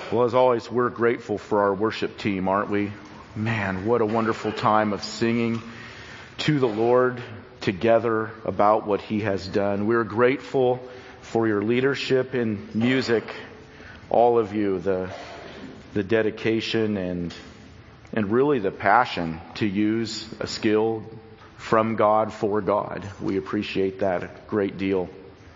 Well, as always, we're grateful for our worship team, aren't we? Man, what a wonderful time of singing to the Lord together about what He has done. We're grateful for your leadership in music, all of you, the dedication and really the passion to use a skill from God for God. We appreciate that a great deal.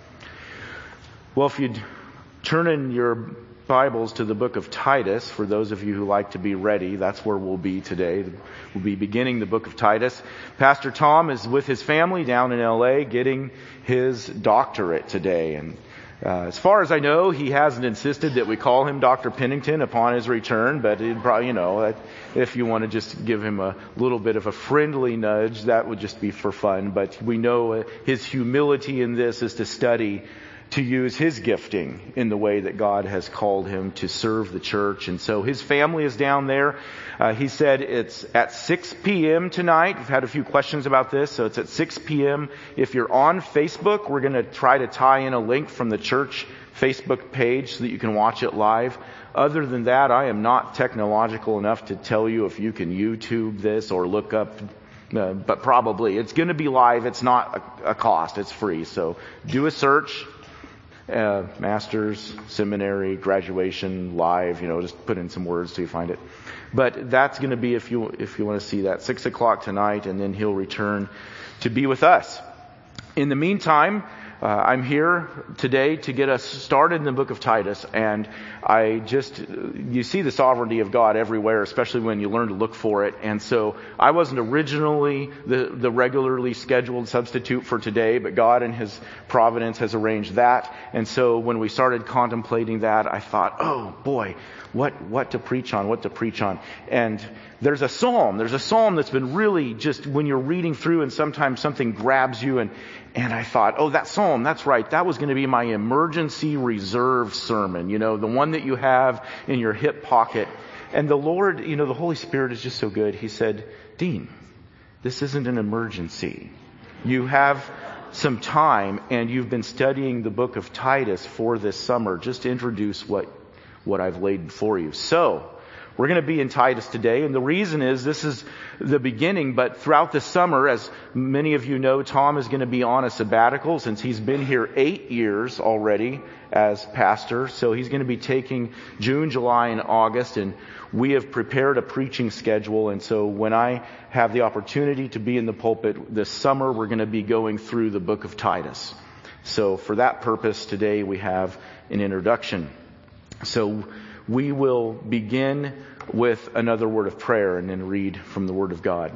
Well, if you'd turn in your Bibles to the book of Titus, for those of you who like to be ready, that's where we'll be today. We'll be beginning the book of Titus. Pastor Tom is with his family down in LA getting his doctorate today. And as far as I know, he hasn't insisted that we call him Dr. Pennington upon his return, but it'd probably, if you want to just give him a little bit of a friendly nudge, that would just be for fun. But we know his humility in this is to study to use his gifting in the way that God has called him to serve the church. And so his family is down there. He said it's at 6 p.m. tonight. We've had a few questions about this, so it's at 6 p.m. If you're on Facebook, we're going to try to tie in a link from the church Facebook page so that you can watch it live. Other than that, I am not technological enough to tell you if you can YouTube this or look up but probably. It's going to be live. It's not a cost. It's free. So do a search. Master's, seminary, graduation, live, just put in some words till you find it. But that's going to be, if you want to see that, 6 o'clock tonight, and then he'll return to be with us. In the meantime, I'm here today to get us started in the book of Titus, and you see the sovereignty of God everywhere, especially when you learn to look for it. And so I wasn't originally the regularly scheduled substitute for today, but God in His providence has arranged that. And so when we started contemplating that, I thought, oh boy, what to preach on. And there's a psalm that's been really just when you're reading through and sometimes something grabs you and I thought, oh, that psalm, that's right. That was going to be my emergency reserve sermon, the one that you have in your hip pocket. And the Lord, the Holy Spirit is just so good. He said, Dean, this isn't an emergency. You have some time and you've been studying the book of Titus for this summer. Just introduce what I've laid before you. So, we're going to be in Titus today, and the reason is this is the beginning, but throughout the summer, as many of you know, Tom is going to be on a sabbatical since he's been here 8 years already as pastor. So he's going to be taking June, July, and August, and we have prepared a preaching schedule. And so when I have the opportunity to be in the pulpit this summer, we're going to be going through the book of Titus. So for that purpose, today we have an introduction. So we will begin with another word of prayer and then read from the Word of God.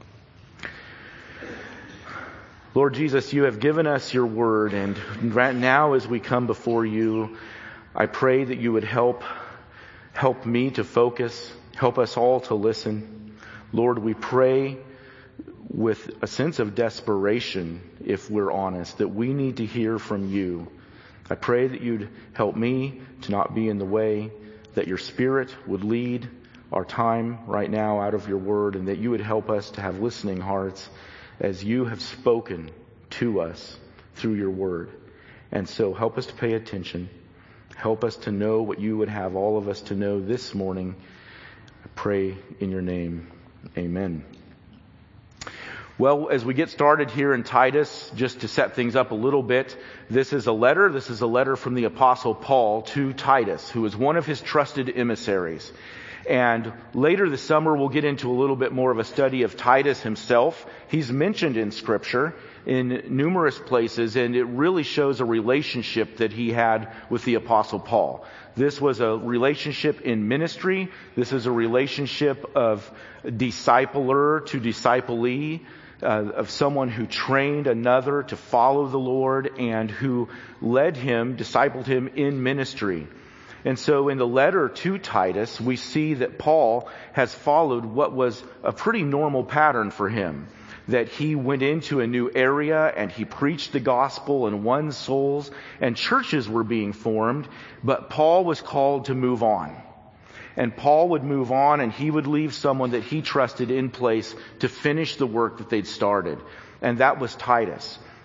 Lord Jesus, you have given us your word, and right now as we come before you, I pray that you would help me to focus, help us all to listen. Lord, we pray with a sense of desperation, if we're honest, that we need to hear from you. I pray that you'd help me to not be in the way, that your Spirit would lead our time right now out of your word, and that you would help us to have listening hearts as you have spoken to us through your word. And so help us to pay attention. Help us to know what you would have all of us to know this morning. I pray in your name. Amen. Well, as we get started here in Titus, just to set things up a little bit, this is a letter from the Apostle Paul to Titus, who is one of his trusted emissaries. And later this summer, we'll get into a little bit more of a study of Titus himself. He's mentioned in Scripture in numerous places, and it really shows a relationship that he had with the Apostle Paul. This was a relationship in ministry. This is a relationship of discipler to disciplee, of someone who trained another to follow the Lord and who discipled him in ministry. And so in the letter to Titus, we see that Paul has followed what was a pretty normal pattern for him. That he went into a new area and he preached the gospel and won souls and churches were being formed, but Paul was called to move on. And Paul would move on and he would leave someone that he trusted in place to finish the work that they'd started. And that was Titus.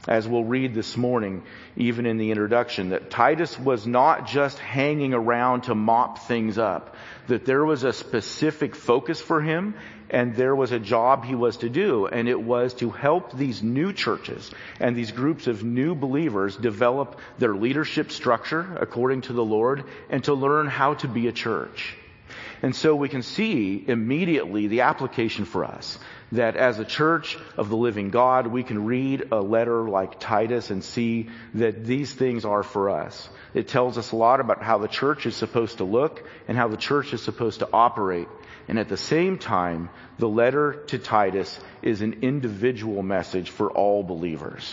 as we'll read this morning, even in the introduction, that Titus was not just hanging around to mop things up, that there was a specific focus for him, and there was a job he was to do, and it was to help these new churches and these groups of new believers develop their leadership structure according to the Lord, and to learn how to be a church. And so we can see immediately the application for us, that as a church of the living God, we can read a letter like Titus and see that these things are for us. It tells us a lot about how the church is supposed to look and how the church is supposed to operate. And at the same time, the letter to Titus is an individual message for all believers.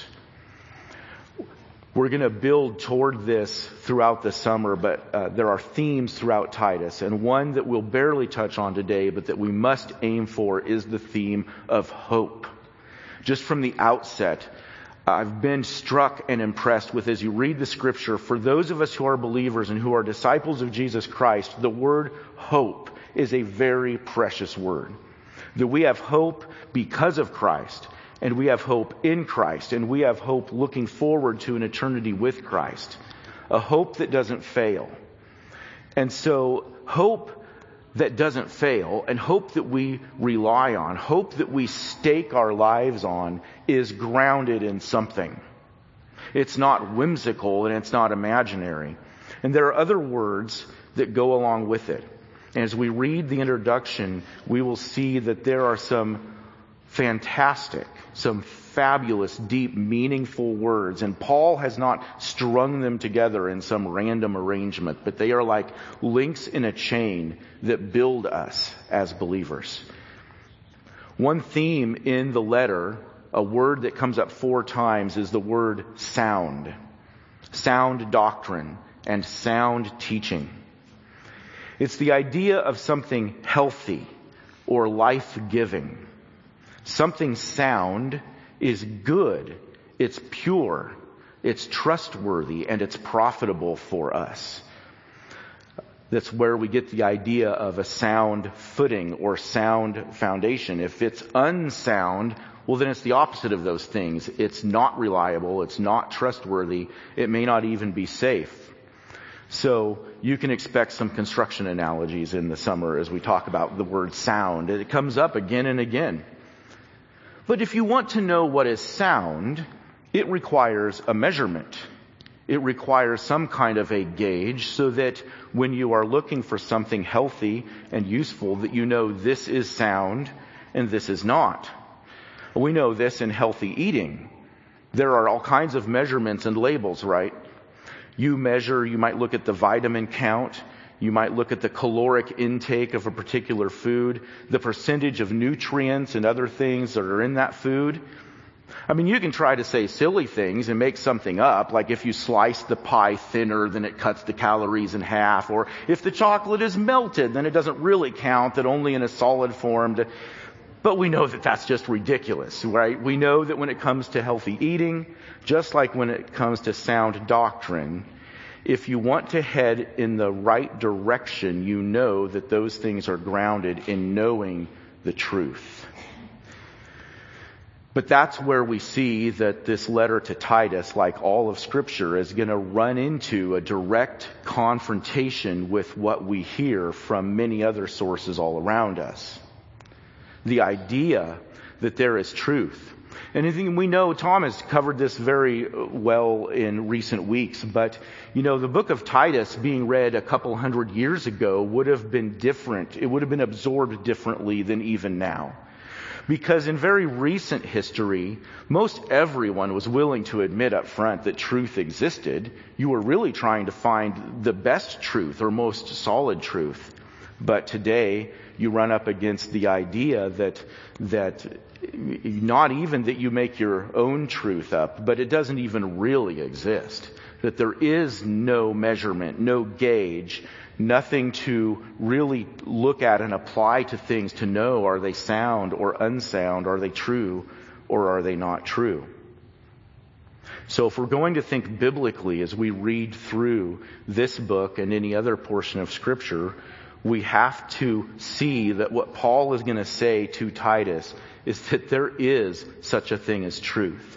We're going to build toward this throughout the summer, but there are themes throughout Titus. And one that we'll barely touch on today, but that we must aim for, is the theme of hope. Just from the outset, I've been struck and impressed with, as you read the scripture, for those of us who are believers and who are disciples of Jesus Christ, the word hope is a very precious word. That we have hope because of Christ. And we have hope in Christ, and we have hope looking forward to an eternity with Christ. A hope that doesn't fail. And so hope that doesn't fail, and hope that we rely on, hope that we stake our lives on, is grounded in something. It's not whimsical and it's not imaginary. And there are other words that go along with it. And as we read the introduction, we will see that there are some fantastic, some fabulous, deep, meaningful words. And Paul has not strung them together in some random arrangement, but they are like links in a chain that build us as believers. One theme in the letter, a word that comes up 4 times, is the word sound. Sound doctrine and sound teaching. It's the idea of something healthy or life-giving. Something sound is good, it's pure, it's trustworthy, and it's profitable for us. That's where we get the idea of a sound footing or sound foundation. If it's unsound, well, then it's the opposite of those things. It's not reliable, it's not trustworthy, it may not even be safe. So you can expect some construction analogies in the summer as we talk about the word sound. It comes up again and again. But if you want to know what is sound, it requires a measurement. It requires some kind of a gauge so that when you are looking for something healthy and useful, that you know this is sound and this is not. We know this in healthy eating. There are all kinds of measurements and labels, right? You might look at the vitamin count. You might look at the caloric intake of a particular food, the percentage of nutrients and other things that are in that food. I mean, you can try to say silly things and make something up, like if you slice the pie thinner, then it cuts the calories in half, or if the chocolate is melted, then it doesn't really count, that only in a solid form. But we know that that's just ridiculous, right? We know that when it comes to healthy eating, just like when it comes to sound doctrine, if you want to head in the right direction, you know that those things are grounded in knowing the truth. But that's where we see that this letter to Titus, like all of Scripture, is going to run into a direct confrontation with what we hear from many other sources all around us. The idea that there is truth. And I think we know Tom has covered this very well in recent weeks, but the book of Titus being read a couple hundred years ago would have been different. It would have been absorbed differently than even now. Because in very recent history, most everyone was willing to admit up front that truth existed. You were really trying to find the best truth or most solid truth. But today, you run up against the idea that not even that you make your own truth up, but it doesn't even really exist. That there is no measurement, no gauge, nothing to really look at and apply to things to know, are they sound or unsound? Are they true or are they not true? So if we're going to think biblically as we read through this book and any other portion of Scripture, we have to see that what Paul is going to say to Titus is that there is such a thing as truth.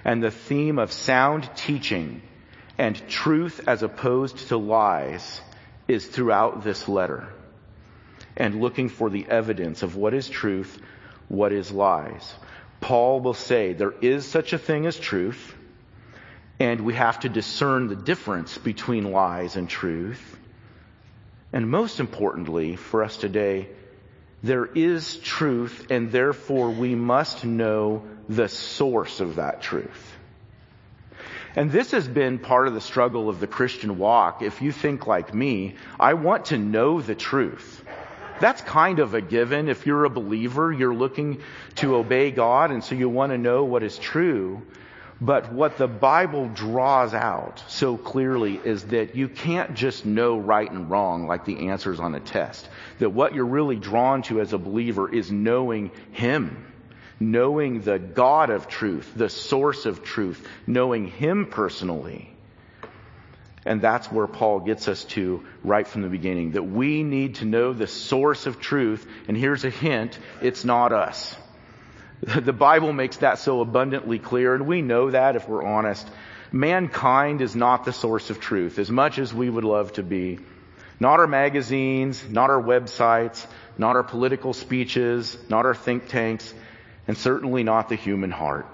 And the theme of sound teaching and truth as opposed to lies is throughout this letter. And looking for the evidence of what is truth, what is lies. Paul will say there is such a thing as truth, and we have to discern the difference between lies and truth. And most importantly for us today, there is truth, and therefore we must know the source of that truth. And this has been part of the struggle of the Christian walk. If you think like me, I want to know the truth. That's kind of a given. If you're a believer, you're looking to obey God, and so you want to know what is true. But what the Bible draws out so clearly is that you can't just know right and wrong like the answers on a test. That what you're really drawn to as a believer is knowing Him. Knowing the God of truth, the source of truth, knowing Him personally. And that's where Paul gets us to right from the beginning, that we need to know the source of truth. And here's a hint, it's not us. The Bible makes that so abundantly clear, and we know that if we're honest. Mankind is not the source of truth, as much as we would love to be. Not our magazines, not our websites, not our political speeches, not our think tanks, and certainly not the human heart.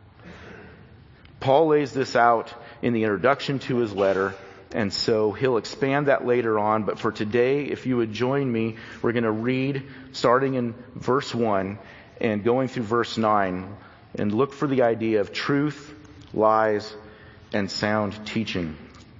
Paul lays this out in the introduction to his letter, and so he'll expand that later on. But for today, if you would join me, we're going to read starting in verse 1 and going through verse 9 and look for the idea of truth, lies, and sound teaching.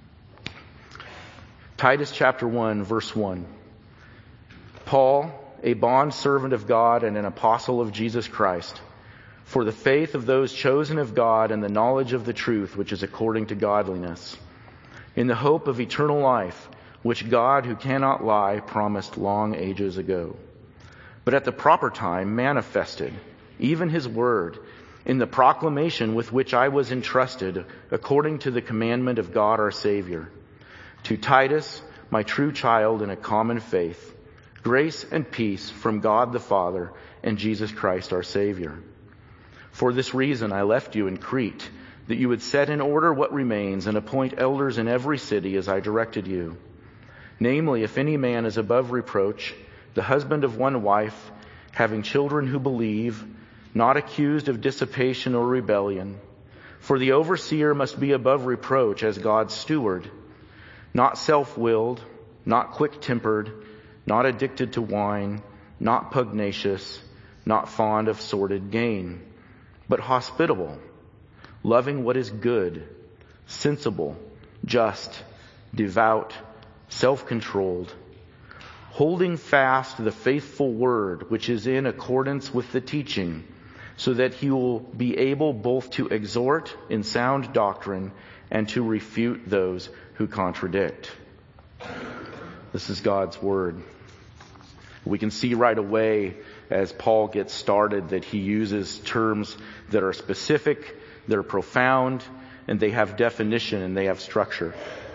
Titus chapter 1, verse 1. Paul, a bondservant of God and an apostle of Jesus Christ, for the faith of those chosen of God and the knowledge of the truth which is according to godliness, in the hope of eternal life, which God, who cannot lie, promised long ages ago, but at the proper time manifested, even His word, in the proclamation with which I was entrusted, according to the commandment of God our Savior. To Titus, my true child in a common faith, grace and peace from God the Father and Jesus Christ our Savior. For this reason I left you in Crete, that you would set in order what remains and appoint elders in every city as I directed you. Namely, if any man is above reproach, the husband of one wife, having children who believe, not accused of dissipation or rebellion. For the overseer must be above reproach as God's steward, not self-willed, not quick-tempered, not addicted to wine, not pugnacious, not fond of sordid gain, but hospitable, loving what is good, sensible, just, devout, self-controlled, holding fast the faithful word which is in accordance with the teaching, so that he will be able both to exhort in sound doctrine and to refute those who contradict. This is God's word. We can see right away as Paul gets started that he uses terms that are specific, they're profound, and they have definition and they have structure.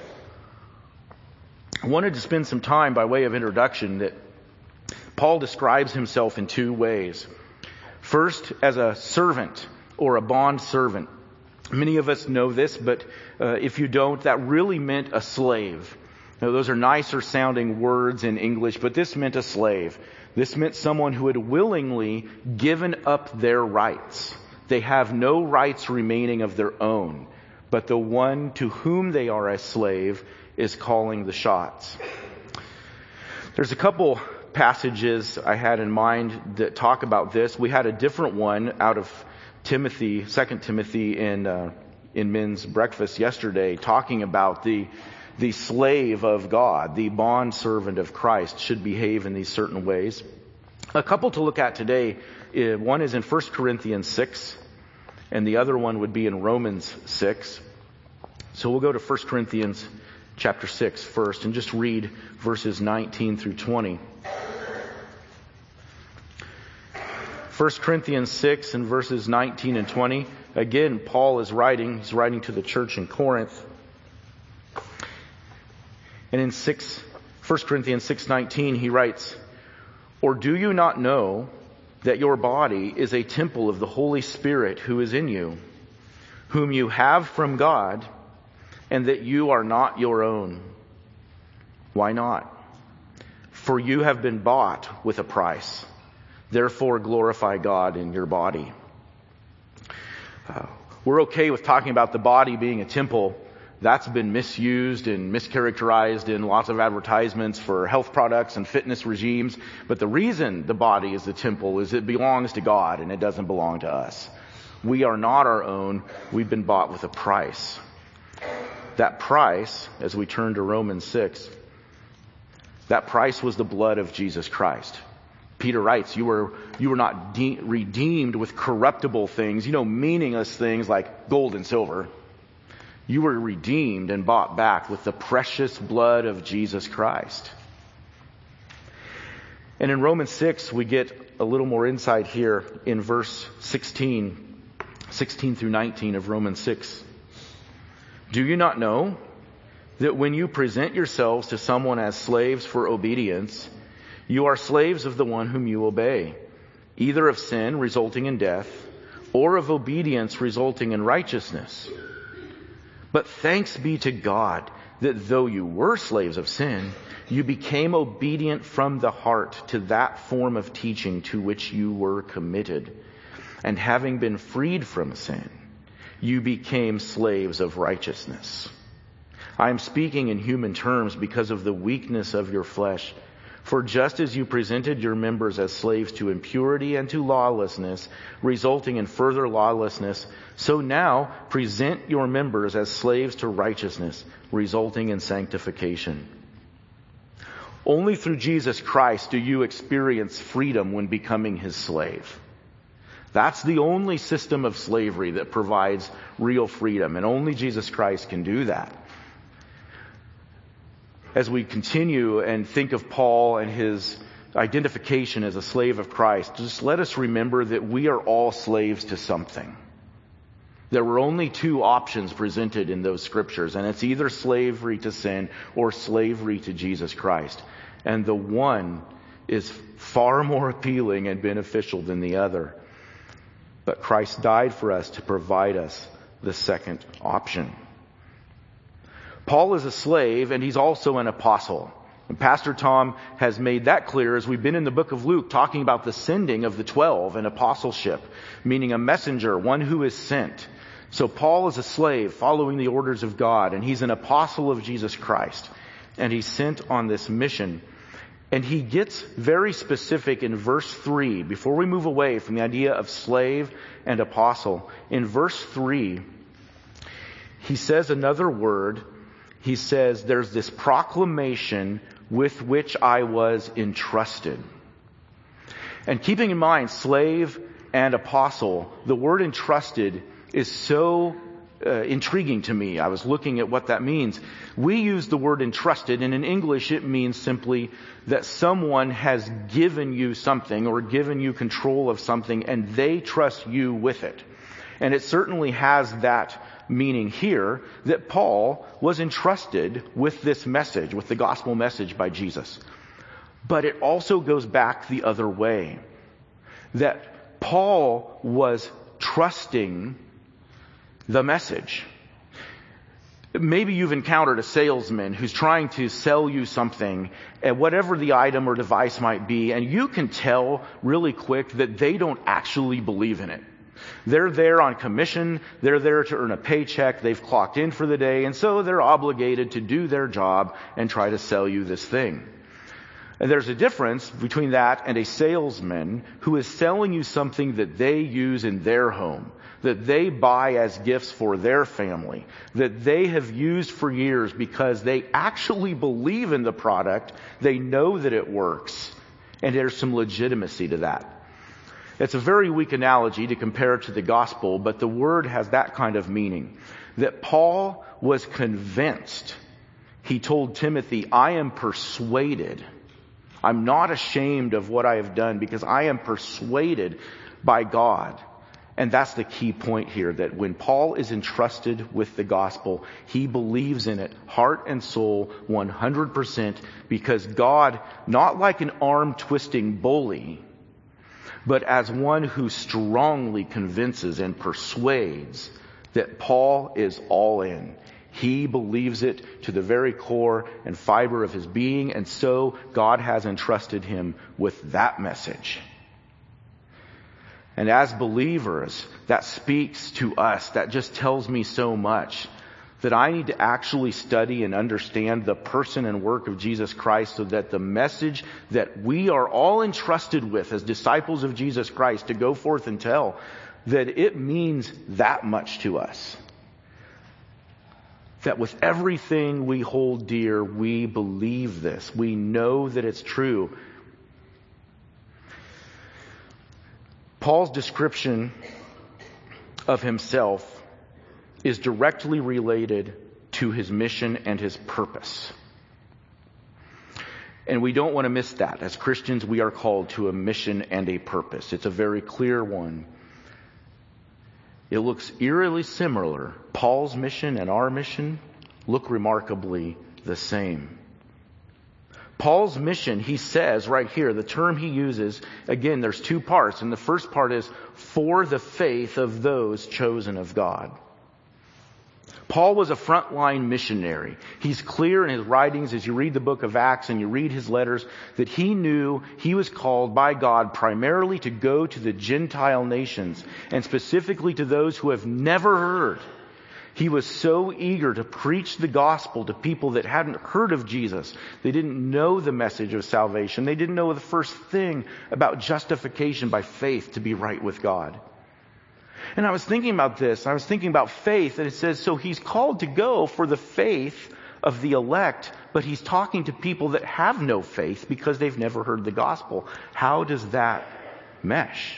I wanted to spend some time by way of introduction that Paul describes himself in two ways. First, as a servant or a bond servant. Many of us know this, but if you don't, that really meant a slave. Now, those are nicer sounding words in English, but this meant a slave. This meant someone who had willingly given up their rights. They have no rights remaining of their own, but the one to whom they are a slave is calling the shots. There's a couple passages I had in mind that talk about this. We had a different one out of Timothy, 2 Timothy in men's breakfast yesterday, talking about the slave of God, the bond servant of Christ should behave in these certain ways. A couple to look at today, one is in 1 Corinthians 6, and the other one would be in Romans 6. So we'll go to 1 Corinthians chapter 6 first and just read verses 19 through 20. 1 Corinthians 6 and verses 19 and 20. Again, Paul is writing. He's writing to the church in Corinth. And in 1 Corinthians 6:19, he writes, "Or do you not know that your body is a temple of the Holy Spirit who is in you, whom you have from God, and that you are not your own. Why not? For you have been bought with a price. Therefore glorify God in your body. We're okay with talking about the body being a temple. That's been misused and mischaracterized in lots of advertisements for health products and fitness regimes. But the reason the body is the temple is it belongs to God and it doesn't belong to us. We are not our own. We've been bought with a price. That price, as we turn to Romans 6, that price was the blood of Jesus Christ. Peter writes, you were not redeemed with corruptible things, meaningless things like gold and silver. You were redeemed and bought back with the precious blood of Jesus Christ. And in Romans 6, we get a little more insight here in verse 16 through 19 of Romans 6. Do you not know that when you present yourselves to someone as slaves for obedience, you are slaves of the one whom you obey, either of sin resulting in death, or of obedience resulting in righteousness? But thanks be to God that though you were slaves of sin, you became obedient from the heart to that form of teaching to which you were committed. And having been freed from sin, you became slaves of righteousness. I am speaking in human terms because of the weakness of your flesh. For just as you presented your members as slaves to impurity and to lawlessness, resulting in further lawlessness, so now present your members as slaves to righteousness, resulting in sanctification. Only through Jesus Christ do you experience freedom when becoming his slave. That's the only system of slavery that provides real freedom, and only Jesus Christ can do that. As we continue and think of Paul and his identification as a slave of Christ, just let us remember that we are all slaves to something. There were only two options presented in those scriptures, and it's either slavery to sin or slavery to Jesus Christ. And the one is far more appealing and beneficial than the other. But Christ died for us to provide us the second option. Paul is a slave, and he's also an apostle. And Pastor Tom has made that clear as we've been in the book of Luke talking about the sending of the 12 and apostleship, meaning a messenger, one who is sent. So Paul is a slave following the orders of God, and he's an apostle of Jesus Christ. And he's sent on this mission. And he gets very specific in verse 3, before we move away from the idea of slave and apostle. In verse 3, he says another word. He says, there's this proclamation with which I was entrusted. And keeping in mind, slave and apostle, the word entrusted is so intriguing to me. I was looking at what that means. We use the word entrusted, and in English it means simply that someone has given you something or given you control of something, and they trust you with it. And it certainly has that meaning here, that Paul was entrusted with this message, with the gospel message by Jesus. But it also goes back the other way, that Paul was trusting the message. Maybe you've encountered a salesman who's trying to sell you something, and whatever the item or device might be, and you can tell really quick that they don't actually believe in it. They're there on commission, they're there to earn a paycheck, they've clocked in for the day, and so they're obligated to do their job and try to sell you this thing. And there's a difference between that and a salesman who is selling you something that they use in their home, that they buy as gifts for their family, that they have used for years because they actually believe in the product, they know that it works, and there's some legitimacy to that. It's a very weak analogy to compare to the gospel, but the word has that kind of meaning. That Paul was convinced. He told Timothy, I am persuaded. I'm not ashamed of what I have done because I am persuaded by God. And that's the key point here, that when Paul is entrusted with the gospel, he believes in it, heart and soul, 100%, because God, not like an arm-twisting bully, but as one who strongly convinces and persuades that Paul is all in. He believes it to the very core and fiber of his being, and so God has entrusted him with that message. And as believers, that speaks to us. That just tells me so much that I need to actually study and understand the person and work of Jesus Christ so that the message that we are all entrusted with as disciples of Jesus Christ to go forth and tell, that it means that much to us. That with everything we hold dear, we believe this. We know that it's true. Paul's description of himself is directly related to his mission and his purpose. And we don't want to miss that. As Christians, we are called to a mission and a purpose. It's a very clear one. It looks eerily similar. Paul's mission and our mission look remarkably the same. Paul's mission, he says right here, the term he uses, again, there's two parts. And the first part is for the faith of those chosen of God. Paul was a frontline missionary. He's clear in his writings as you read the book of Acts and you read his letters that he knew he was called by God primarily to go to the Gentile nations and specifically to those who have never heard. He was so eager to preach the gospel to people that hadn't heard of Jesus. They didn't know the message of salvation. They didn't know the first thing about justification by faith to be right with God. And I was thinking about this. I was thinking about faith, and it says, so he's called to go for the faith of the elect, but he's talking to people that have no faith because they've never heard the gospel. How does that mesh?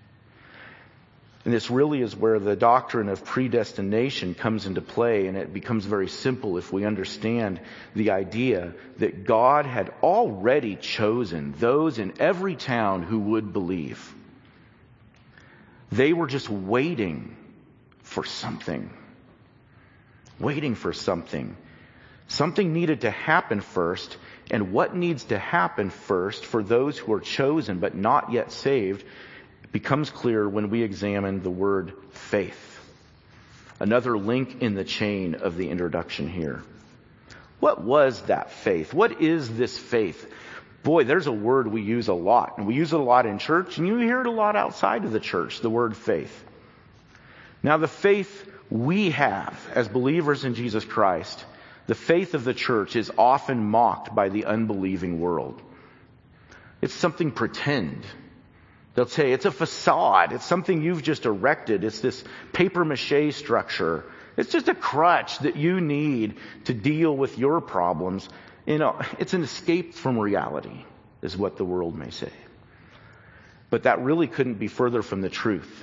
And this really is where the doctrine of predestination comes into play, and it becomes very simple if we understand the idea that God had already chosen those in every town who would believe. They were just waiting for something. Waiting for something. Something needed to happen first, and what needs to happen first for those who are chosen but not yet saved becomes clear when we examine the word faith. Another link in the chain of the introduction here. What was that faith? What is this faith? Boy, there's a word we use a lot, and we use it a lot in church, and you hear it a lot outside of the church, the word faith. Now, the faith we have as believers in Jesus Christ, the faith of the church is often mocked by the unbelieving world. It's something pretend. They'll say it's a facade. It's something you've just erected. It's this paper mache structure. It's just a crutch that you need to deal with your problems. You know, it's an escape from reality, is what the world may say. But that really couldn't be further from the truth.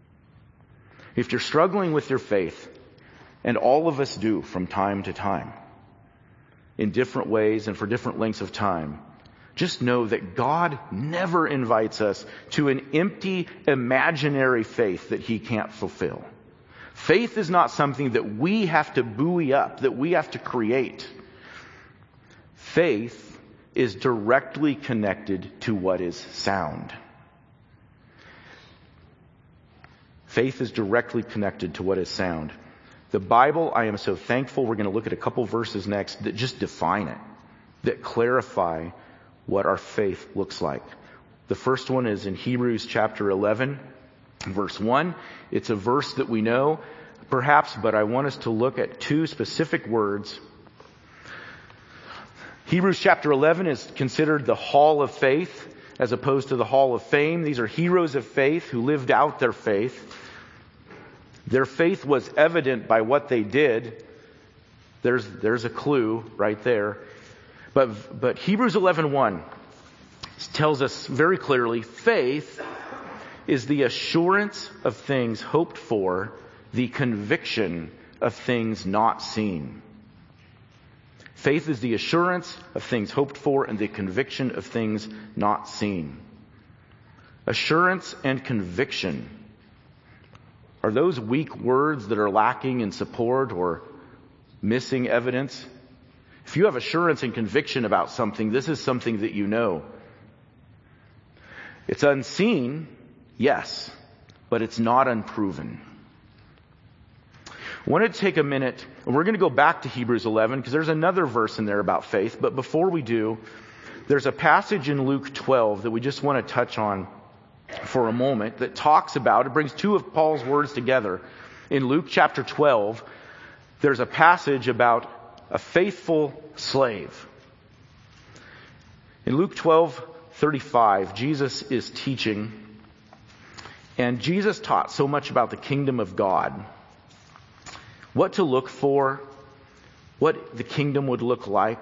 If you're struggling with your faith, and all of us do from time to time, in different ways and for different lengths of time, just know that God never invites us to an empty, imaginary faith that He can't fulfill. Faith is not something that we have to buoy up, that we have to create. Faith is directly connected to what is sound. Faith is directly connected to what is sound. The Bible, I am so thankful, we're going to look at a couple verses next that just define it, that clarify what our faith looks like. The first one is in Hebrews chapter 11, verse 1. It's a verse that we know, perhaps, but I want us to look at two specific words. Hebrews chapter 11 is considered the hall of faith as opposed to the hall of fame. These are heroes of faith who lived out their faith. Their faith was evident by what they did. There's a clue right there. But Hebrews 11:1 tells us very clearly, faith is the assurance of things hoped for, the conviction of things not seen. Faith is the assurance of things hoped for and the conviction of things not seen. Assurance and conviction. Are those weak words that are lacking in support or missing evidence? If you have assurance and conviction about something, this is something that you know. It's unseen, yes, but it's not unproven. I want to take a minute, and we're going to go back to Hebrews 11 because there's another verse in there about faith. But before we do, there's a passage in Luke 12 that we just want to touch on for a moment that talks about, it brings two of Paul's words together. In Luke chapter 12, there's a passage about a faithful slave. In Luke 12:35, Jesus is teaching, and Jesus taught so much about the kingdom of God. What to look for, what the kingdom would look like.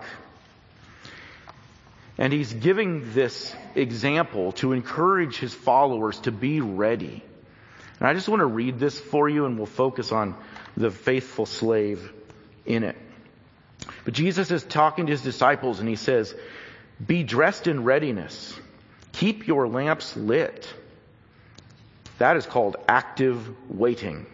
And he's giving this example to encourage his followers to be ready. And I just want to read this for you, and we'll focus on the faithful slave in it. But Jesus is talking to his disciples, and he says, "Be dressed in readiness. Keep your lamps lit." That is called active waiting.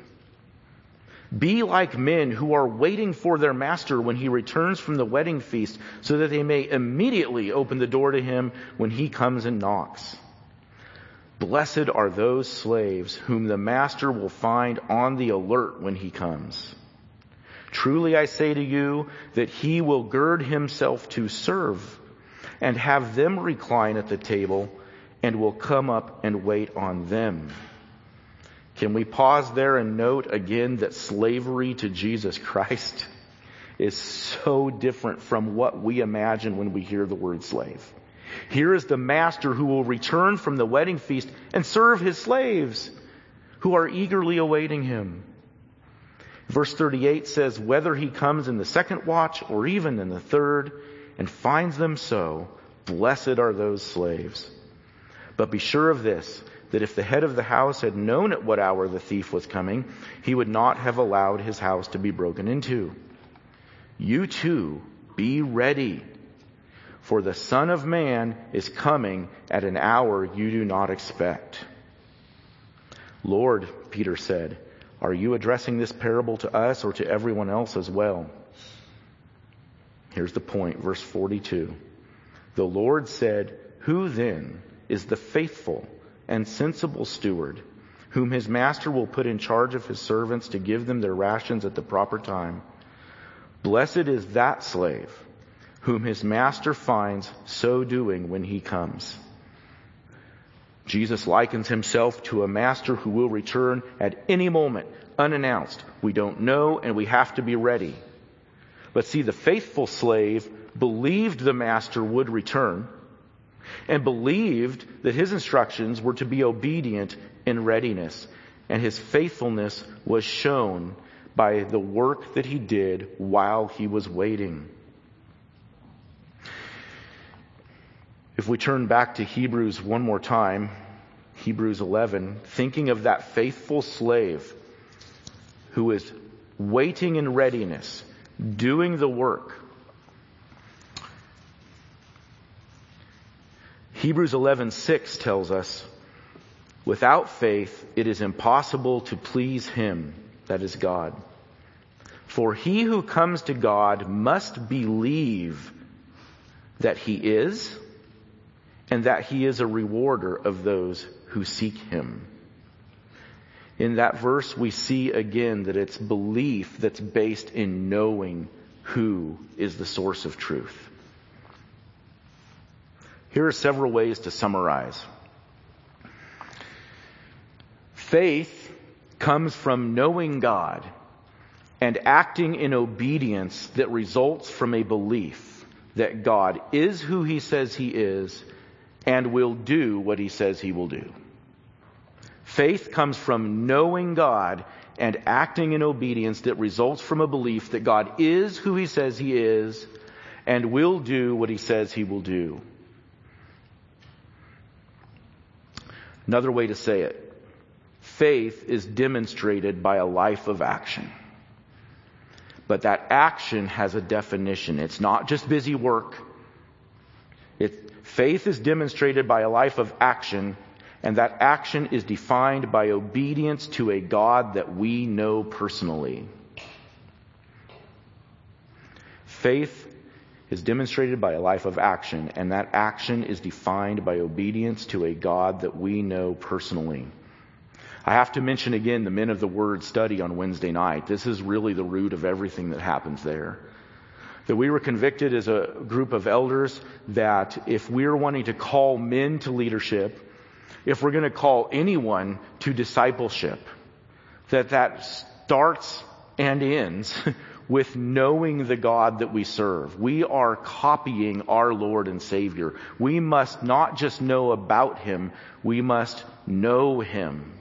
"Be like men who are waiting for their master when he returns from the wedding feast, so that they may immediately open the door to him when he comes and knocks. Blessed are those slaves whom the master will find on the alert when he comes. Truly I say to you that he will gird himself to serve and have them recline at the table and will come up and wait on them." Can we pause there and note again that slavery to Jesus Christ is so different from what we imagine when we hear the word slave. Here is the master who will return from the wedding feast and serve his slaves who are eagerly awaiting him. Verse 38 says, "Whether he comes in the second watch or even in the third and finds them so, blessed are those slaves. But be sure of this, that if the head of the house had known at what hour the thief was coming, he would not have allowed his house to be broken into. You too, be ready, for the Son of Man is coming at an hour you do not expect." "Lord," Peter said, "are you addressing this parable to us or to everyone else as well?" Here's the point, verse 42. "The Lord said, 'Who then is the faithful and sensible steward, whom his master will put in charge of his servants to give them their rations at the proper time? Blessed is that slave, whom his master finds so doing when he comes." Jesus likens himself to a master who will return at any moment, unannounced. We don't know, and we have to be ready. But see, the faithful slave believed the master would return, and believed that his instructions were to be obedient in readiness. And his faithfulness was shown by the work that he did while he was waiting. If we turn back to Hebrews one more time, Hebrews 11, thinking of that faithful slave who is waiting in readiness, doing the work. Hebrews 11:6 tells us, "Without faith it is impossible to please him," that is God. "For he who comes to God must believe that he is, and that he is a rewarder of those who seek him." In that verse we see again that it's belief that's based in knowing who is the source of truth. Here are several ways to summarize. Faith comes from knowing God and acting in obedience that results from a belief that God is who he says he is and will do what he says he will do. Faith comes from knowing God and acting in obedience that results from a belief that God is who he says he is and will do what he says he will do. Another way to say it, faith is demonstrated by a life of action. But that action has a definition. It's not just busy work. Faith is demonstrated by a life of action, and that action is defined by obedience to a God that we know personally. Faith is demonstrated by a life of action, and that action is defined by obedience to a God that we know personally. I have to mention again the Men of the Word study on Wednesday night. This is really the root of everything that happens there. That we were convicted as a group of elders that if we're wanting to call men to leadership, if we're going to call anyone to discipleship, that starts and ends with knowing the God that we serve. We are copying our Lord and Savior. We must not just know about Him, we must know Him.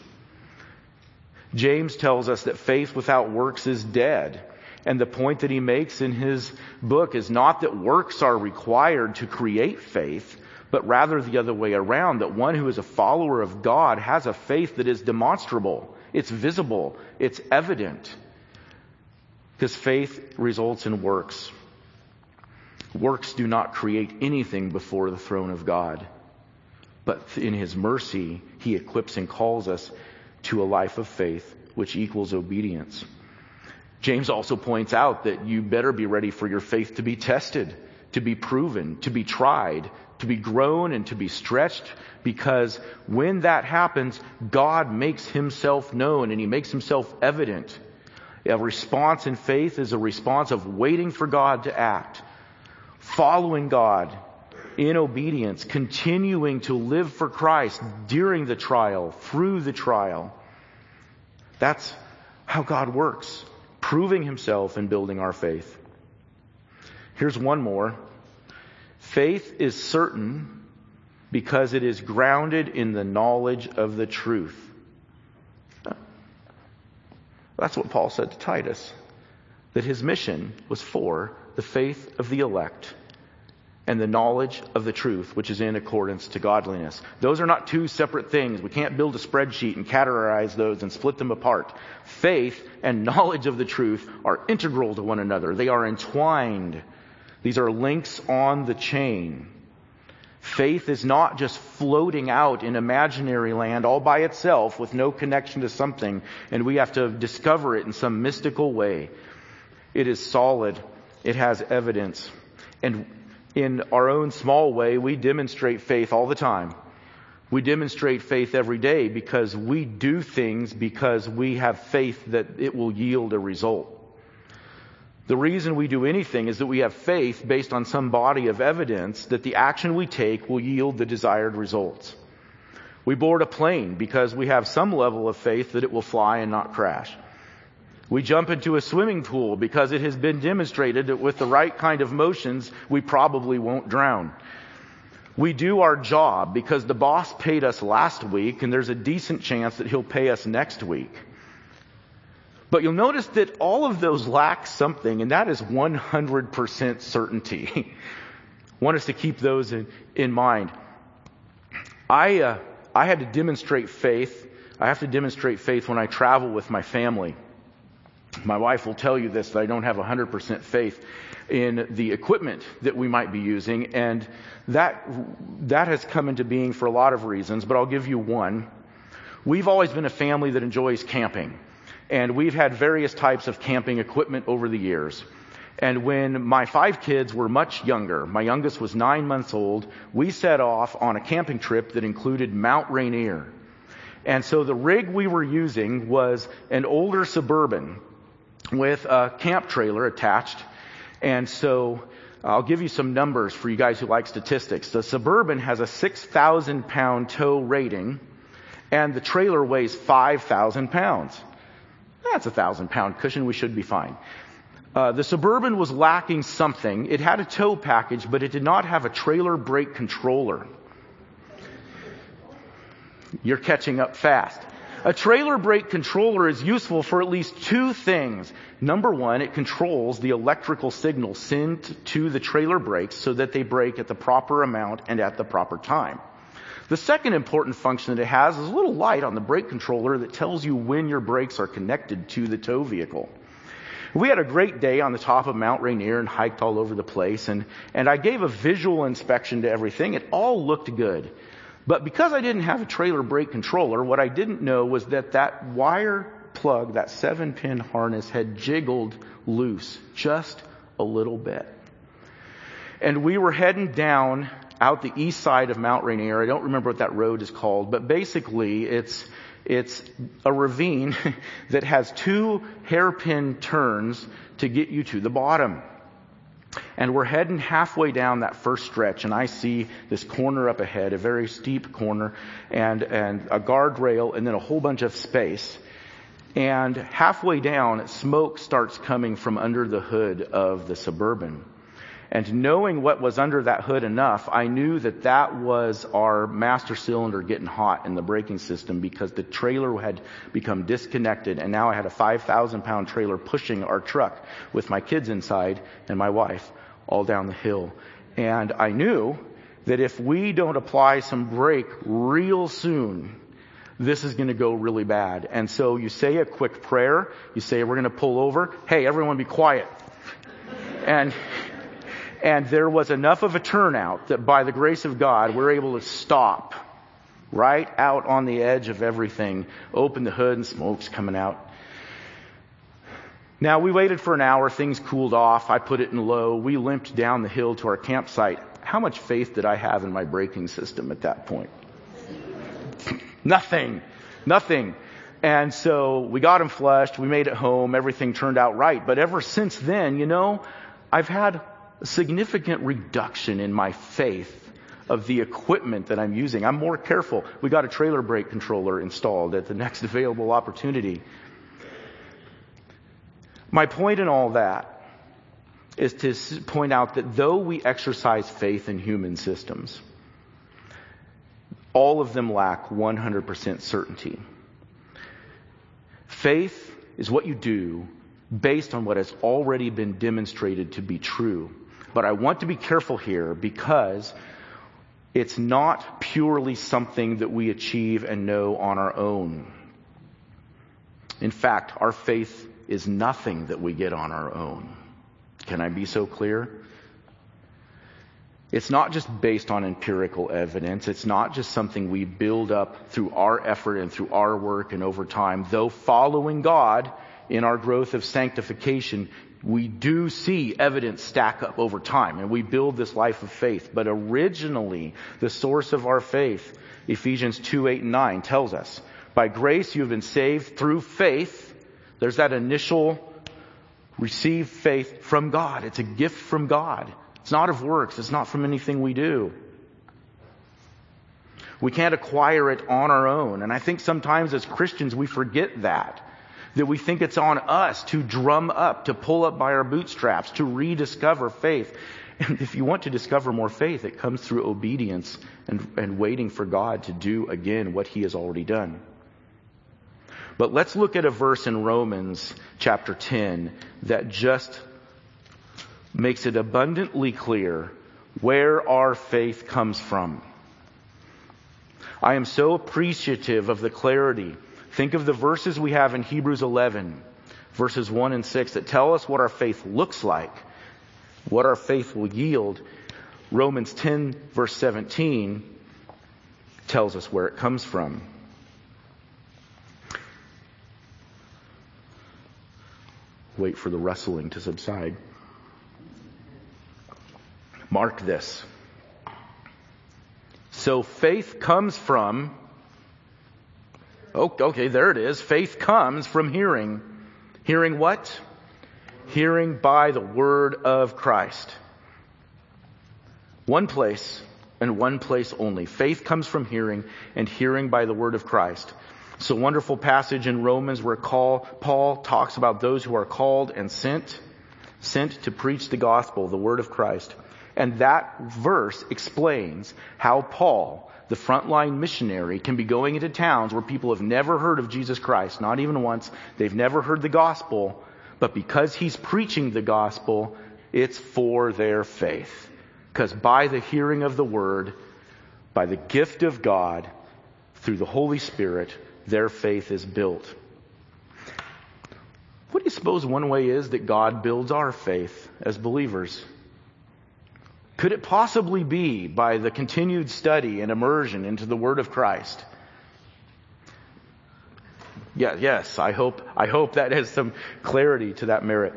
James tells us that faith without works is dead. And the point that he makes in his book is not that works are required to create faith, but rather the other way around, that one who is a follower of God has a faith that is demonstrable, it's visible, it's evident. Because faith results in works. Works do not create anything before the throne of God. But in His mercy, He equips and calls us to a life of faith, which equals obedience. James also points out that you better be ready for your faith to be tested, to be proven, to be tried, to be grown and to be stretched, because when that happens, God makes Himself known and He makes Himself evident. A response in faith is a response of waiting for God to act, following God in obedience, continuing to live for Christ during the trial, through the trial. That's how God works, proving Himself and building our faith. Here's one more. Faith is certain because it is grounded in the knowledge of the truth. That's what Paul said to Titus, that his mission was for the faith of the elect and the knowledge of the truth, which is in accordance to godliness. Those are not two separate things. We can't build a spreadsheet and categorize those and split them apart. Faith and knowledge of the truth are integral to one another. They are entwined. These are links on the chain. Faith is not just floating out in imaginary land all by itself with no connection to something, and we have to discover it in some mystical way. It is solid. It has evidence. And in our own small way, we demonstrate faith all the time. We demonstrate faith every day because we do things because we have faith that it will yield a result. The reason we do anything is that we have faith based on some body of evidence that the action we take will yield the desired results. We board a plane because we have some level of faith that it will fly and not crash. We jump into a swimming pool because it has been demonstrated that with the right kind of motions, we probably won't drown. We do our job because the boss paid us last week and there's a decent chance that he'll pay us next week. But you'll notice that all of those lack something, and that is 100% certainty. I want us to keep those in mind. I had to demonstrate faith. I have to demonstrate faith when I travel with my family. My wife will tell you this, that I don't have 100% faith in the equipment that we might be using, and that has come into being for a lot of reasons, but I'll give you one. We've always been a family that enjoys camping. And we've had various types of camping equipment over the years. And when my 5 kids were much younger, my youngest was 9 months old, we set off on a camping trip that included Mount Rainier. And so the rig we were using was an older Suburban with a camp trailer attached. And so I'll give you some numbers for you guys who like statistics. The Suburban has a 6,000 pound tow rating, and the trailer weighs 5,000 pounds. That's a 1,000 pound cushion. We should be fine. The Suburban was lacking something. It had a tow package, but it did not have a trailer brake controller. You're catching up fast. A trailer brake controller is useful for at least 2 things. Number one, it controls the electrical signal sent to the trailer brakes so that they brake at the proper amount and at the proper time. The second important function that it has is a little light on the brake controller that tells you when your brakes are connected to the tow vehicle. We had a great day on the top of Mount Rainier and hiked all over the place, and I gave a visual inspection to everything. It all looked good. But because I didn't have a trailer brake controller, what I didn't know was that wire plug, that 7-pin harness, had jiggled loose just a little bit. And we were heading down out the east side of Mount Rainier. I don't remember what that road is called, but basically it's It's a ravine that has 2 hairpin turns to get you to the bottom. And we're heading halfway down that first stretch, and I see this corner up ahead, a very steep corner, and a guardrail, and then a whole bunch of space. And halfway down, smoke starts coming from under the hood of the Suburban. And knowing what was under that hood enough, I knew that was our master cylinder getting hot in the braking system, because the trailer had become disconnected, and now I had a 5,000-pound trailer pushing our truck with my kids inside and my wife all down the hill. And I knew that if we don't apply some brake real soon, this is going to go really bad. And so you say a quick prayer. You say, we're going to pull over. Hey, everyone be quiet. And there was enough of a turnout that by the grace of God, we're able to stop right out on the edge of everything, open the hood, and smoke's coming out. Now, we waited for an hour. Things cooled off. I put it in low. We limped down the hill to our campsite. How much faith did I have in my braking system at that point? Nothing. And so we got them flushed. We made it home. Everything turned out right. But ever since then, I've had a significant reduction in my faith of the equipment that I'm using. I'm more careful. We got a trailer brake controller installed at the next available opportunity. My point in all that is to point out that though we exercise faith in human systems, all of them lack 100% certainty. Faith is what you do based on what has already been demonstrated to be true. But I want to be careful here, because it's not purely something that we achieve and know on our own. In fact, our faith is nothing that we get on our own. Can I be so clear? It's not just based on empirical evidence. It's not just something we build up through our effort and through our work and over time. Though following God in our growth of sanctification, we do see evidence stack up over time, and we build this life of faith. But originally, the source of our faith, Ephesians 2:8-9, tells us, by grace you have been saved through faith. There's that initial received faith from God. It's a gift from God. It's not of works. It's not from anything we do. We can't acquire it on our own. And I think sometimes as Christians we forget that we think it's on us to drum up, to pull up by our bootstraps, to rediscover faith. And if you want to discover more faith, it comes through obedience and waiting for God to do again what He has already done. But let's look at a verse in Romans chapter 10 that just makes it abundantly clear where our faith comes from. I am so appreciative of the clarity. Think of the verses we have in Hebrews 11, verses 1 and 6, that tell us what our faith looks like, what our faith will yield. Romans 10, verse 17, tells us where it comes from. Wait for the rustling to subside. Mark this. So faith comes from... Okay, there it is. Faith comes from hearing. Hearing what? Hearing by the word of Christ. One place and one place only. Faith comes from hearing, and hearing by the word of Christ. It's a wonderful passage in Romans where Paul talks about those who are called and sent to preach the gospel, the word of Christ. And that verse explains how Paul, the frontline missionary, can be going into towns where people have never heard of Jesus Christ, not even once. They've never heard the gospel, but because he's preaching the gospel, it's for their faith. Because by the hearing of the word, by the gift of God, through the Holy Spirit, their faith is built. What do you suppose one way is that God builds our faith as believers? Could it possibly be by the continued study and immersion into the Word of Christ? Yes, I hope that has some clarity to that merit.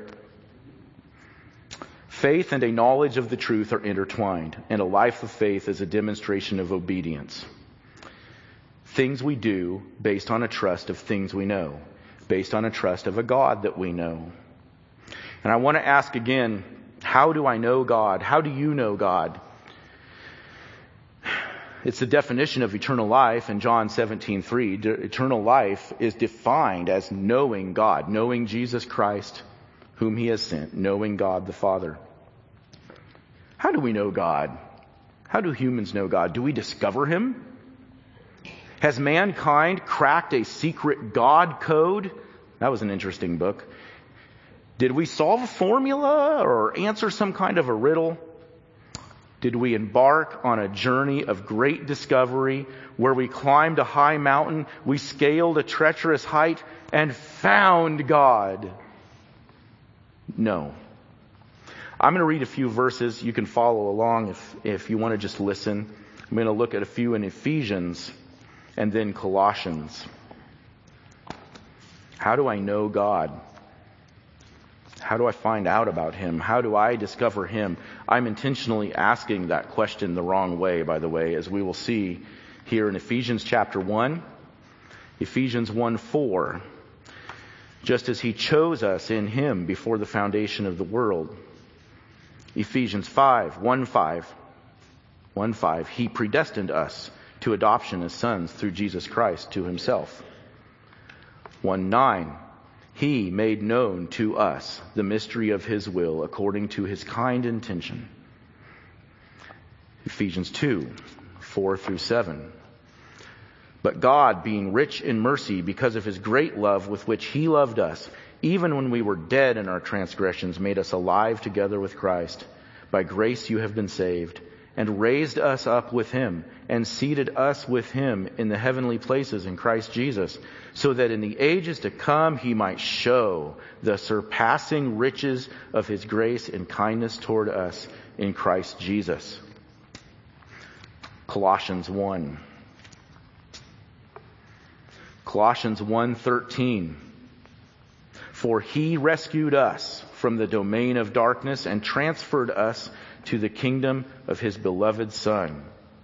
Faith and a knowledge of the truth are intertwined, and a life of faith is a demonstration of obedience. things we do based on a trust of things we know, based on a trust of a God that we know. And I want to ask again, how do I know God? How do you know God? It's the definition of eternal life in John 17:3. Eternal life is defined as knowing God, knowing Jesus Christ, whom he has sent, knowing God the Father. How do we know God? How do humans know God? Do we discover him? Has mankind cracked a secret God code? That was an interesting book. Did we solve a formula or answer some kind of a riddle? Did we embark on a journey of great discovery where we climbed a high mountain, we scaled a treacherous height, and found God? No. I'm going to read a few verses. You can follow along if you want to just listen. I'm going to look at a few in Ephesians and then Colossians. How do I know God? How do I find out about him? How do I discover him? I'm intentionally asking that question the wrong way, by the way, as we will see here in Ephesians chapter 1, Ephesians 1:4. Just as he chose us in him before the foundation of the world. Ephesians 1:5. He predestined us to adoption as sons through Jesus Christ to himself. 1:9. He made known to us the mystery of his will according to his kind intention. Ephesians 2:4-7. But God, being rich in mercy because of his great love with which he loved us, even when we were dead in our transgressions, made us alive together with Christ. By grace you have been saved, and raised us up with him, and seated us with him in the heavenly places in Christ Jesus, so that in the ages to come he might show the surpassing riches of his grace and kindness toward us in Christ Jesus. Colossians 1. Colossians 1:13. For he rescued us from the domain of darkness and transferred us to the kingdom of his beloved Son.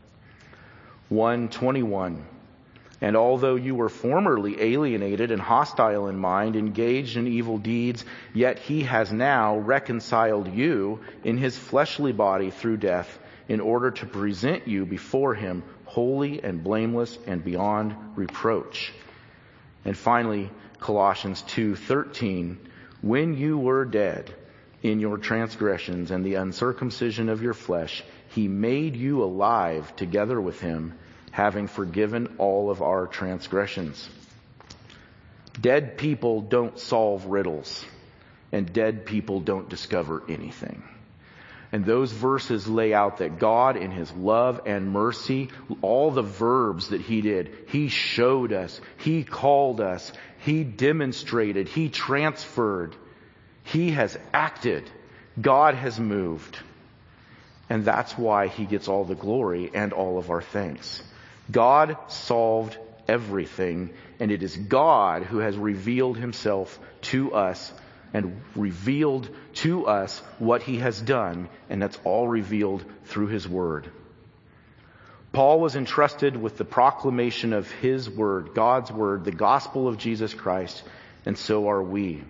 1:21. And although you were formerly alienated and hostile in mind, engaged in evil deeds, yet he has now reconciled you in his fleshly body through death, in order to present you before him holy and blameless and beyond reproach. And finally, Colossians 2:13, when you were dead in your transgressions and the uncircumcision of your flesh, he made you alive together with him, having forgiven all of our transgressions. Dead people don't solve riddles, and dead people don't discover anything. And those verses lay out that God in his love and mercy, all the verbs that he did, he showed us, he called us, he demonstrated, he transferred, he has acted, God has moved. And that's why he gets all the glory and all of our thanks. God solved everything, and it is God who has revealed himself to us and revealed to us what he has done, and that's all revealed through his word. Paul was entrusted with the proclamation of his word, God's word, the gospel of Jesus Christ, and so are we.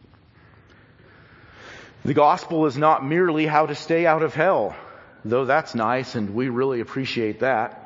The gospel is not merely how to stay out of hell, though that's nice and we really appreciate that.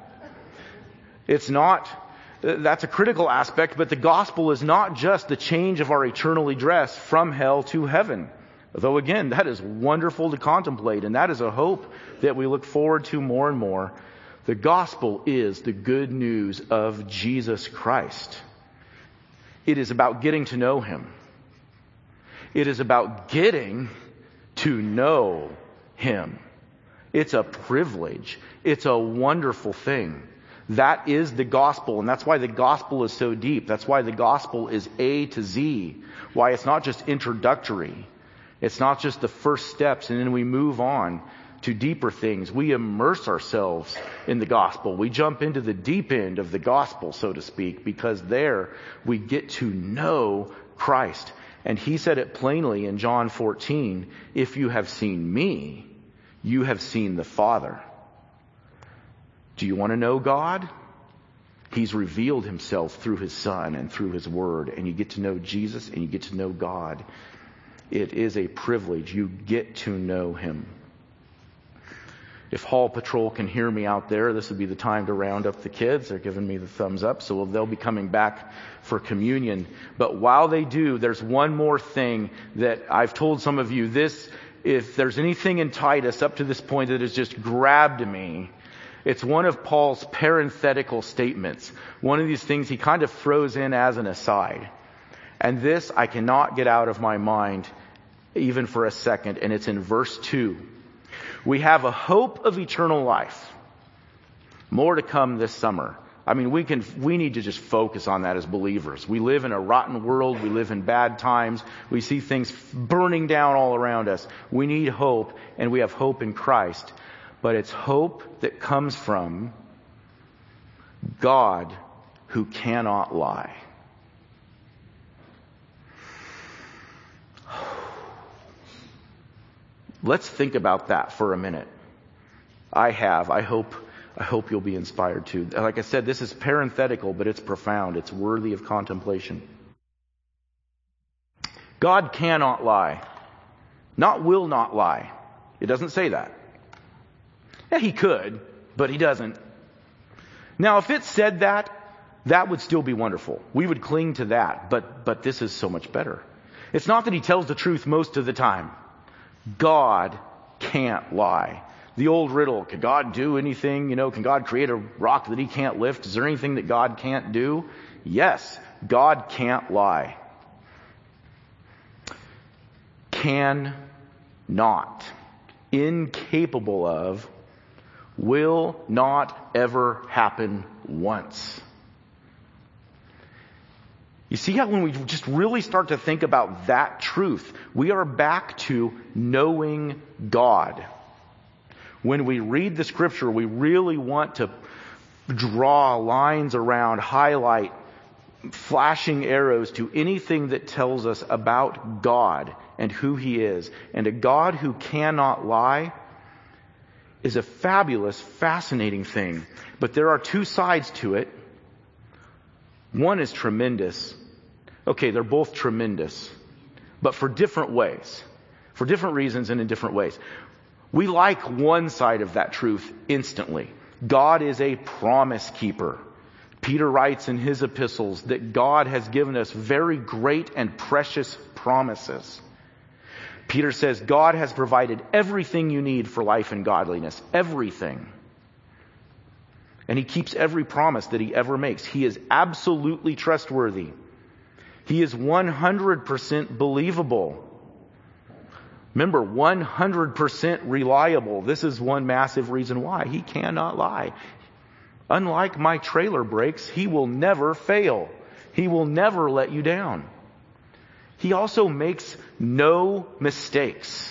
That's a critical aspect, but the gospel is not just the change of our eternal address from hell to heaven. Though again, that is wonderful to contemplate, and that is a hope that we look forward to more and more. The gospel is the good news of Jesus Christ. It is about getting to know him. It is about getting to know him. It's a privilege. It's a wonderful thing. That is the gospel, and that's why the gospel is so deep. That's why the gospel is A to Z. Why it's not just introductory. It's not just the first steps and then we move on to deeper things. We immerse ourselves in the gospel. We jump into the deep end of the gospel, so to speak, because there we get to know Christ. And he said it plainly in John 14, if you have seen me, you have seen the Father. Do you want to know God? He's revealed himself through his Son and through his word, and you get to know Jesus and you get to know God. It is a privilege. You get to know him. If Hall Patrol can hear me out there, this would be the time to round up the kids. They're giving me the thumbs up, so they'll be coming back for communion. But while they do, there's one more thing that I've told some of you. If there's anything in Titus up to this point that has just grabbed me, it's one of Paul's parenthetical statements. One of these things he kind of throws in as an aside. And this I cannot get out of my mind even for a second, and it's in verse 2. We have a hope of eternal life. More to come this summer. I mean, we need to just focus on that as believers. We live in a rotten world. We live in bad times. We see things burning down all around us. We need hope, and we have hope in Christ. But it's hope that comes from God who cannot lie. Let's think about that for a minute. I hope you'll be inspired too. Like I said, this is parenthetical, but it's profound. It's worthy of contemplation. God cannot lie. Not will not lie. It doesn't say that. Yeah, he could, but he doesn't. Now, if it said that, that would still be wonderful. We would cling to that, but this is so much better. It's not that he tells the truth most of the time. God can't lie. The old riddle, can God do anything? Can God create a rock that he can't lift? Is there anything that God can't do? Yes, God can't lie. Can not, incapable of, will not ever happen once. You see how when we just really start to think about that truth, we are back to knowing God. When we read the scripture, we really want to draw lines around, highlight, flashing arrows to anything that tells us about God and who he is. And a God who cannot lie is a fabulous, fascinating thing. But there are two sides to it. One is tremendous. Okay, they're both tremendous, but for different ways, for different reasons and in different ways. We like one side of that truth instantly. God is a promise keeper. Peter writes in his epistles that God has given us very great and precious promises. Peter says God has provided everything you need for life and godliness. Everything. And he keeps every promise that he ever makes. He is absolutely trustworthy. He is 100% believable. Remember, 100% reliable. This is one massive reason why. He cannot lie. Unlike my trailer brakes, he will never fail. He will never let you down. He also makes no mistakes.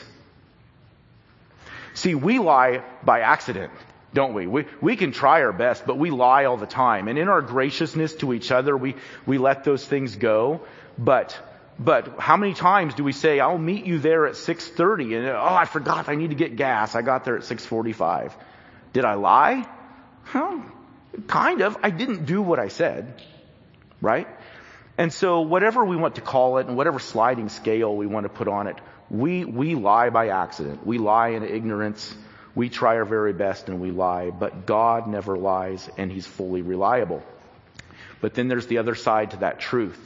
See, we lie by accident, don't we? We can try our best, but we lie all the time. And in our graciousness to each other, we let those things go. But how many times do we say, I'll meet you there at 6:30 and I forgot I need to get gas. I got there at 6:45. Did I lie? Well, kind of. I didn't do what I said. Right? And so whatever we want to call it and whatever sliding scale we want to put on it, we lie by accident. We lie in ignorance. We try our very best and we lie. But God never lies and he's fully reliable. But then there's the other side to that truth.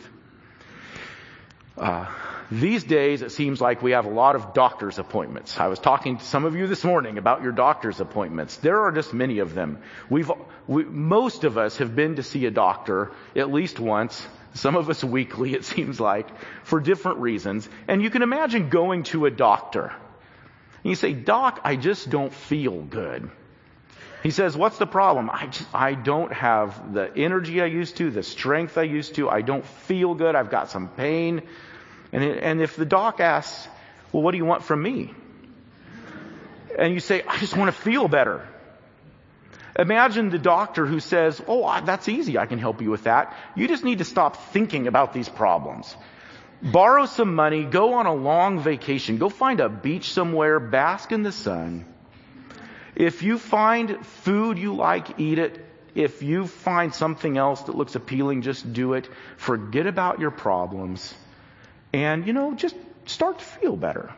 These days, it seems like we have a lot of doctor's appointments. I was talking to some of you this morning about your doctor's appointments. There are just many of them. Most of us have been to see a doctor at least once, some of us weekly, it seems like, for different reasons. And you can imagine going to a doctor. And you say, Doc, I just don't feel good. He says, what's the problem? I don't have the energy I used to, the strength I used to. I don't feel good. I've got some pain. And if the doc asks, well, what do you want from me? And you say, I just want to feel better. Imagine the doctor who says, that's easy. I can help you with that. You just need to stop thinking about these problems. Borrow some money. Go on a long vacation. Go find a beach somewhere. Bask in the sun. If you find food you like, eat it. if you find something else that looks appealing, just do it. Forget about your problems. And, just start to feel better.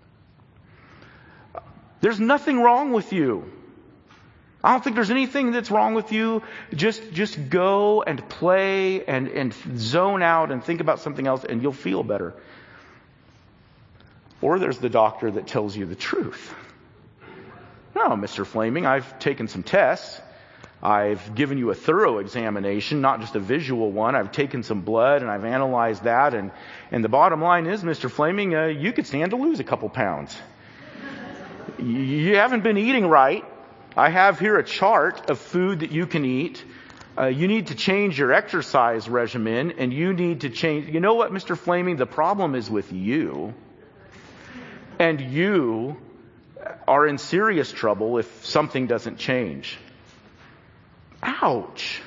There's nothing wrong with you. I don't think there's anything that's wrong with you. Just go and play and zone out and think about something else and you'll feel better. Or there's the doctor that tells you the truth. No, Mr. Flaming, I've taken some tests. I've given you a thorough examination, not just a visual one. I've taken some blood and I've analyzed that. And the bottom line is, Mr. Flaming, you could stand to lose a couple pounds. You haven't been eating right. I have here a chart of food that you can eat. You need to change your exercise regimen and you need to change. You know what, Mr. Flaming? The problem is with you. And you are in serious trouble if something doesn't change. Ouch.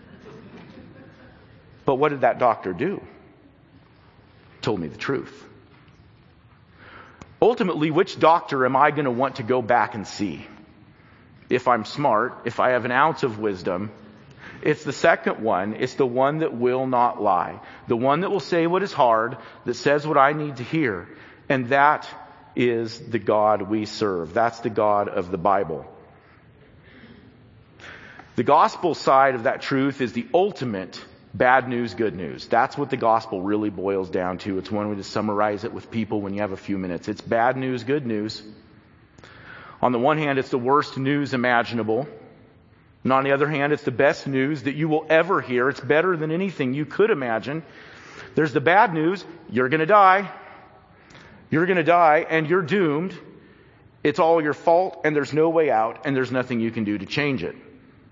But what did that doctor do? Told me the truth. Ultimately, which doctor am I going to want to go back and see? If I'm smart, if I have an ounce of wisdom, it's the second one. It's the one that will not lie. The one that will say what is hard, that says what I need to hear. And that is the God we serve. That's the God of the Bible. The gospel side of that truth is the ultimate bad news, good news. That's what the gospel really boils down to. It's one way to summarize it with people when you have a few minutes. It's bad news, good news. On the one hand, it's the worst news imaginable. And on the other hand, it's the best news that you will ever hear. It's better than anything you could imagine. There's the bad news. You're going to die. You're going to die and you're doomed. It's all your fault and there's no way out and there's nothing you can do to change it.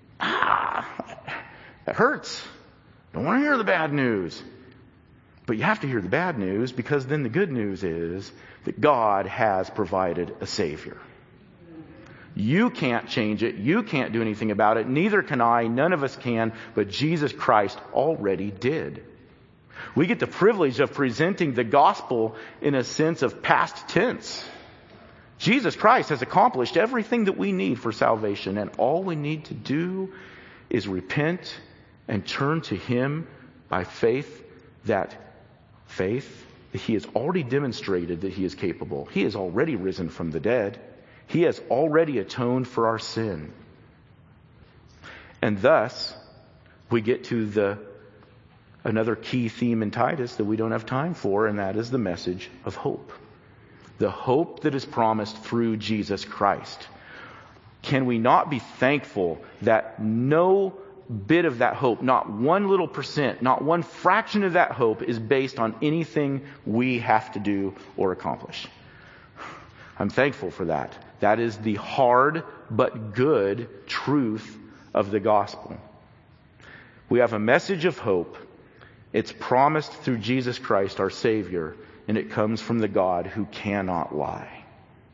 That hurts. Don't want to hear the bad news. But you have to hear the bad news because then the good news is that God has provided a Savior. You can't change it. You can't do anything about it. Neither can I. None of us can. But Jesus Christ already did. We get the privilege of presenting the gospel in a sense of past tense. Jesus Christ has accomplished everything that we need for salvation, and all we need to do is repent and turn to Him by faith that He has already demonstrated that He is capable. He has already risen from the dead. He has already atoned for our sin. And thus, we get to another key theme in Titus that we don't have time for, and that is the message of hope. The hope that is promised through Jesus Christ. Can we not be thankful that no bit of that hope, not one little percent, not one fraction of that hope is based on anything we have to do or accomplish? I'm thankful for that. That is the hard but good truth of the gospel. We have a message of hope. It's promised through Jesus Christ, our Savior, and it comes from the God who cannot lie.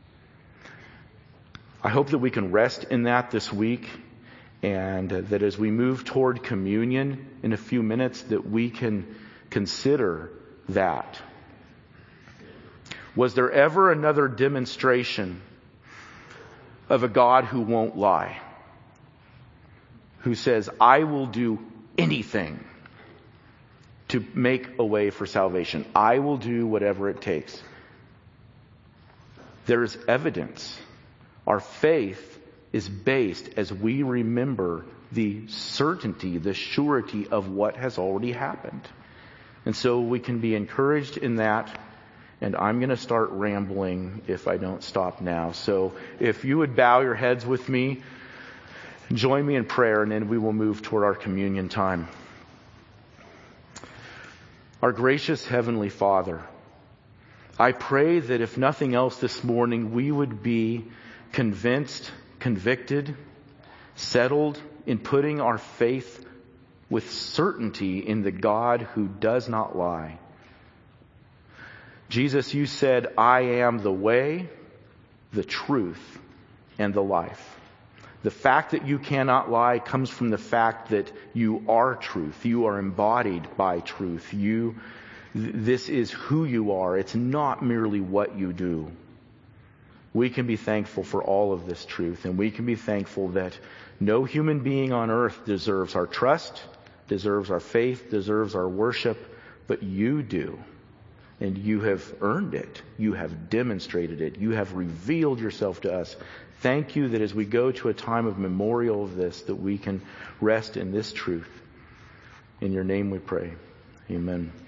I hope that we can rest in that this week, and that as we move toward communion in a few minutes, that we can consider that. Was there ever another demonstration of a God who won't lie? Who says, I will do anything to make a way for salvation. I will do whatever it takes. There is evidence. Our faith is based as we remember the certainty, the surety of what has already happened. And so we can be encouraged in that. And I'm going to start rambling if I don't stop now. So if you would bow your heads with me, join me in prayer, and then we will move toward our communion time. Our gracious Heavenly Father, I pray that if nothing else this morning, we would be convinced, convicted, settled in putting our faith with certainty in the God who does not lie. Jesus, you said, I am the way, the truth, and the life. The fact that you cannot lie comes from the fact that you are truth. You are embodied by truth. This is who you are. It's not merely what you do. We can be thankful for all of this truth, and we can be thankful that No human being on earth deserves our trust, deserves our faith, deserves our worship, but you do. And you have earned it. You have demonstrated it. You have revealed yourself to us. Thank you that as we go to a time of memorial of this, that we can rest in this truth. In your name we pray. Amen.